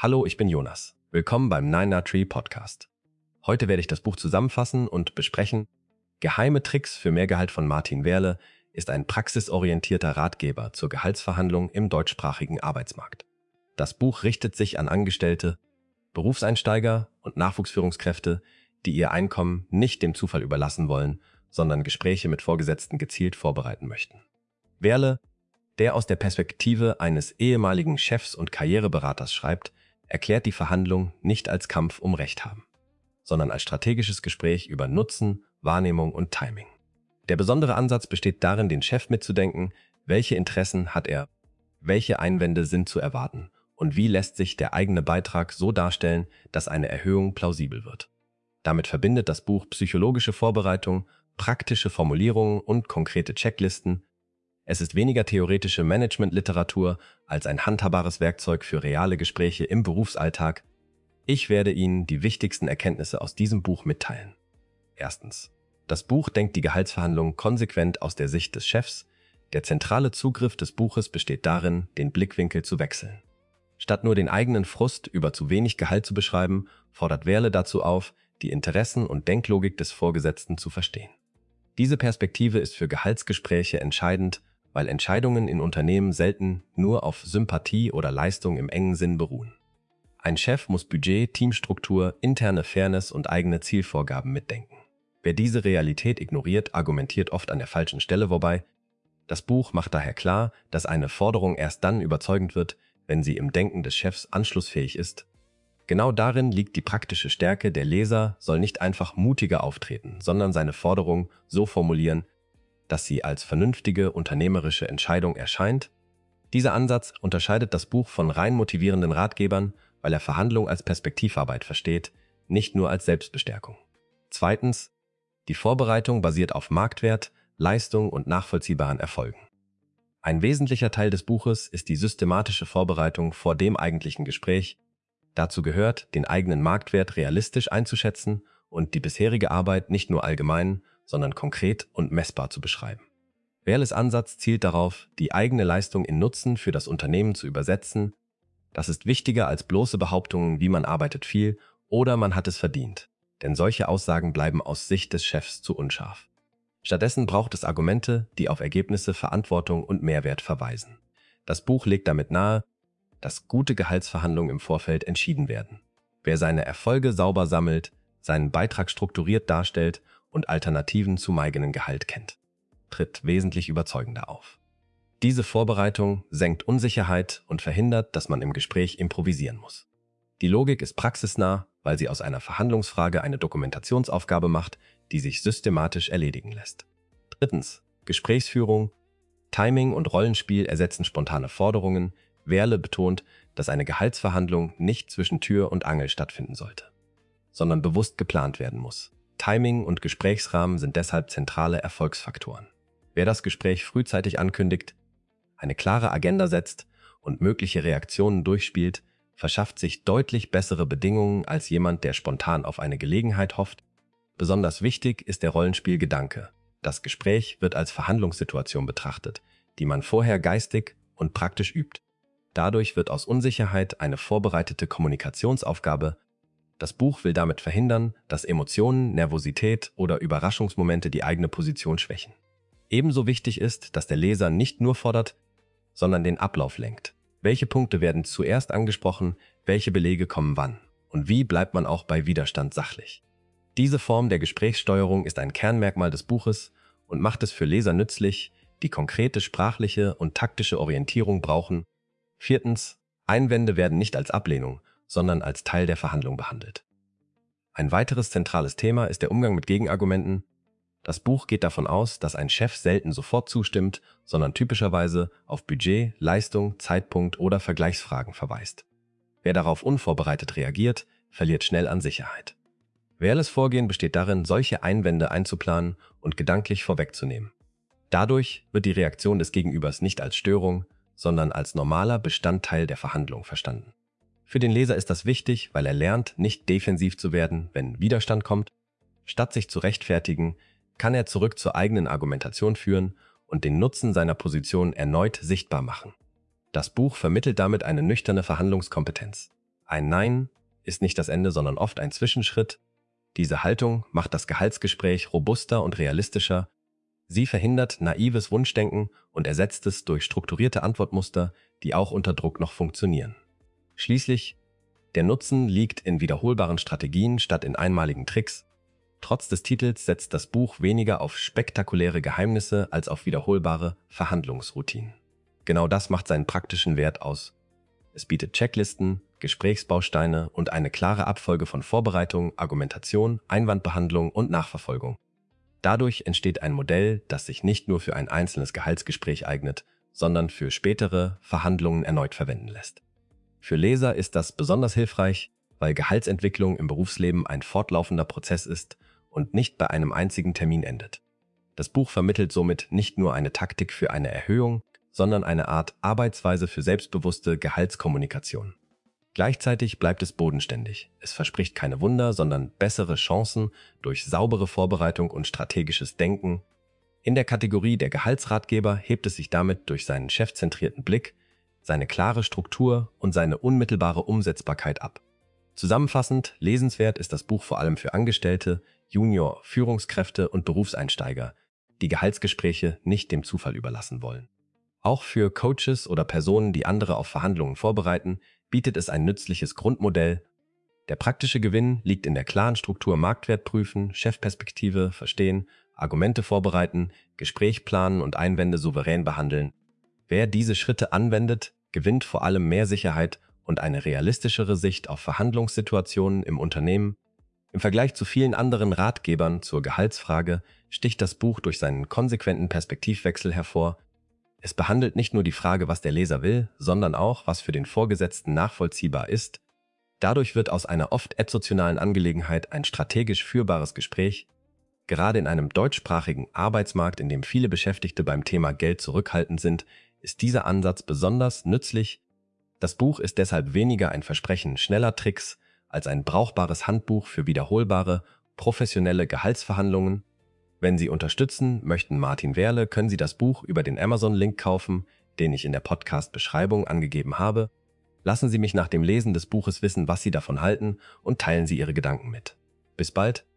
Hallo, ich bin Jonas. Willkommen beim Niner Tree Podcast. Heute werde ich das Buch zusammenfassen und besprechen. Geheime Tricks für mehr Gehalt von Martin Wehrle ist ein praxisorientierter Ratgeber zur Gehaltsverhandlung im deutschsprachigen Arbeitsmarkt. Das Buch richtet sich an Angestellte, Berufseinsteiger und Nachwuchsführungskräfte, die ihr Einkommen nicht dem Zufall überlassen wollen, sondern Gespräche mit Vorgesetzten gezielt vorbereiten möchten. Wehrle, der aus der Perspektive eines ehemaligen Chefs und Karriereberaters schreibt, erklärt die Verhandlung nicht als Kampf um Recht haben, sondern als strategisches Gespräch über Nutzen, Wahrnehmung und Timing. Der besondere Ansatz besteht darin, den Chef mitzudenken, welche Interessen hat er, welche Einwände sind zu erwarten und wie lässt sich der eigene Beitrag so darstellen, dass eine Erhöhung plausibel wird. Damit verbindet das Buch psychologische Vorbereitung, praktische Formulierungen und konkrete Checklisten. Es ist weniger theoretische Managementliteratur als ein handhabbares Werkzeug für reale Gespräche im Berufsalltag. Ich werde Ihnen die wichtigsten Erkenntnisse aus diesem Buch mitteilen. Erstens. Das Buch denkt die Gehaltsverhandlungen konsequent aus der Sicht des Chefs. Der zentrale Zugriff des Buches besteht darin, den Blickwinkel zu wechseln. Statt nur den eigenen Frust über zu wenig Gehalt zu beschreiben, fordert Wehrle dazu auf, die Interessen und Denklogik des Vorgesetzten zu verstehen. Diese Perspektive ist für Gehaltsgespräche entscheidend, weil Entscheidungen in Unternehmen selten nur auf Sympathie oder Leistung im engen Sinn beruhen. Ein Chef muss Budget, Teamstruktur, interne Fairness und eigene Zielvorgaben mitdenken. Wer diese Realität ignoriert, argumentiert oft an der falschen Stelle, wobei das Buch macht daher klar, dass eine Forderung erst dann überzeugend wird, wenn sie im Denken des Chefs anschlussfähig ist. Genau darin liegt die praktische Stärke. Der Leser soll nicht einfach mutiger auftreten, sondern seine Forderung so formulieren, dass sie als vernünftige unternehmerische Entscheidung erscheint. Dieser Ansatz unterscheidet das Buch von rein motivierenden Ratgebern, weil er Verhandlung als Perspektivarbeit versteht, nicht nur als Selbstbestärkung. Zweitens, die Vorbereitung basiert auf Marktwert, Leistung und nachvollziehbaren Erfolgen. Ein wesentlicher Teil des Buches ist die systematische Vorbereitung vor dem eigentlichen Gespräch. Dazu gehört, den eigenen Marktwert realistisch einzuschätzen und die bisherige Arbeit nicht nur allgemein, sondern konkret und messbar zu beschreiben. Wehrles Ansatz zielt darauf, die eigene Leistung in Nutzen für das Unternehmen zu übersetzen. Das ist wichtiger als bloße Behauptungen wie man arbeitet viel oder man hat es verdient, denn solche Aussagen bleiben aus Sicht des Chefs zu unscharf. Stattdessen braucht es Argumente, die auf Ergebnisse, Verantwortung und Mehrwert verweisen. Das Buch legt damit nahe, dass gute Gehaltsverhandlungen im Vorfeld entschieden werden. Wer seine Erfolge sauber sammelt, seinen Beitrag strukturiert darstellt und Alternativen zum eigenen Gehalt kennt, tritt wesentlich überzeugender auf. Diese Vorbereitung senkt Unsicherheit und verhindert, dass man im Gespräch improvisieren muss. Die Logik ist praxisnah, weil sie aus einer Verhandlungsfrage eine Dokumentationsaufgabe macht, die sich systematisch erledigen lässt. Drittens. Gesprächsführung, Timing und Rollenspiel ersetzen spontane Forderungen. Wehrle betont, dass eine Gehaltsverhandlung nicht zwischen Tür und Angel stattfinden sollte, sondern bewusst geplant werden muss. Timing und Gesprächsrahmen sind deshalb zentrale Erfolgsfaktoren. Wer das Gespräch frühzeitig ankündigt, eine klare Agenda setzt und mögliche Reaktionen durchspielt, verschafft sich deutlich bessere Bedingungen als jemand, der spontan auf eine Gelegenheit hofft. Besonders wichtig ist der Rollenspielgedanke. Das Gespräch wird als Verhandlungssituation betrachtet, die man vorher geistig und praktisch übt. Dadurch wird aus Unsicherheit eine vorbereitete Kommunikationsaufgabe. Das Buch will damit verhindern, dass Emotionen, Nervosität oder Überraschungsmomente die eigene Position schwächen. Ebenso wichtig ist, dass der Leser nicht nur fordert, sondern den Ablauf lenkt. Welche Punkte werden zuerst angesprochen, welche Belege kommen wann und wie bleibt man auch bei Widerstand sachlich. Diese Form der Gesprächssteuerung ist ein Kernmerkmal des Buches und macht es für Leser nützlich, die konkrete sprachliche und taktische Orientierung brauchen. Viertens. Einwände werden nicht als Ablehnung, sondern als Teil der Verhandlung behandelt. Ein weiteres zentrales Thema ist der Umgang mit Gegenargumenten. Das Buch geht davon aus, dass ein Chef selten sofort zustimmt, sondern typischerweise auf Budget, Leistung, Zeitpunkt oder Vergleichsfragen verweist. Wer darauf unvorbereitet reagiert, verliert schnell an Sicherheit. Wehrles Vorgehen besteht darin, solche Einwände einzuplanen und gedanklich vorwegzunehmen. Dadurch wird die Reaktion des Gegenübers nicht als Störung, sondern als normaler Bestandteil der Verhandlung verstanden. Für den Leser ist das wichtig, weil er lernt, nicht defensiv zu werden, wenn Widerstand kommt. Statt sich zu rechtfertigen, kann er zurück zur eigenen Argumentation führen und den Nutzen seiner Position erneut sichtbar machen. Das Buch vermittelt damit eine nüchterne Verhandlungskompetenz. Ein Nein ist nicht das Ende, sondern oft ein Zwischenschritt. Diese Haltung macht das Gehaltsgespräch robuster und realistischer. Sie verhindert naives Wunschdenken und ersetzt es durch strukturierte Antwortmuster, die auch unter Druck noch funktionieren. Schließlich, der Nutzen liegt in wiederholbaren Strategien statt in einmaligen Tricks. Trotz des Titels setzt das Buch weniger auf spektakuläre Geheimnisse als auf wiederholbare Verhandlungsroutinen. Genau das macht seinen praktischen Wert aus. Es bietet Checklisten, Gesprächsbausteine und eine klare Abfolge von Vorbereitung, Argumentation, Einwandbehandlung und Nachverfolgung. Dadurch entsteht ein Modell, das sich nicht nur für ein einzelnes Gehaltsgespräch eignet, sondern für spätere Verhandlungen erneut verwenden lässt. Für Leser ist das besonders hilfreich, weil Gehaltsentwicklung im Berufsleben ein fortlaufender Prozess ist und nicht bei einem einzigen Termin endet. Das Buch vermittelt somit nicht nur eine Taktik für eine Erhöhung, sondern eine Art Arbeitsweise für selbstbewusste Gehaltskommunikation. Gleichzeitig bleibt es bodenständig. Es verspricht keine Wunder, sondern bessere Chancen durch saubere Vorbereitung und strategisches Denken. In der Kategorie der Gehaltsratgeber hebt es sich damit durch seinen chefzentrierten Blick, seine klare Struktur und seine unmittelbare Umsetzbarkeit ab. Zusammenfassend, lesenswert ist das Buch vor allem für Angestellte, Junior, Führungskräfte und Berufseinsteiger, die Gehaltsgespräche nicht dem Zufall überlassen wollen. Auch für Coaches oder Personen, die andere auf Verhandlungen vorbereiten, bietet es ein nützliches Grundmodell. Der praktische Gewinn liegt in der klaren Struktur Marktwert prüfen, Chefperspektive verstehen, Argumente vorbereiten, Gespräch planen und Einwände souverän behandeln. Wer diese Schritte anwendet, gewinnt vor allem mehr Sicherheit und eine realistischere Sicht auf Verhandlungssituationen im Unternehmen. Im Vergleich zu vielen anderen Ratgebern zur Gehaltsfrage sticht das Buch durch seinen konsequenten Perspektivwechsel hervor. Es behandelt nicht nur die Frage, was der Leser will, sondern auch, was für den Vorgesetzten nachvollziehbar ist. Dadurch wird aus einer oft emotionalen Angelegenheit ein strategisch führbares Gespräch. Gerade in einem deutschsprachigen Arbeitsmarkt, in dem viele Beschäftigte beim Thema Geld zurückhaltend sind, ist dieser Ansatz besonders nützlich. Das Buch ist deshalb weniger ein Versprechen schneller Tricks als ein brauchbares Handbuch für wiederholbare, professionelle Gehaltsverhandlungen. Wenn Sie unterstützen möchten Martin Wehrle, können Sie das Buch über den Amazon-Link kaufen, den ich in der Podcast-Beschreibung angegeben habe. Lassen Sie mich nach dem Lesen des Buches wissen, was Sie davon halten und teilen Sie Ihre Gedanken mit. Bis bald!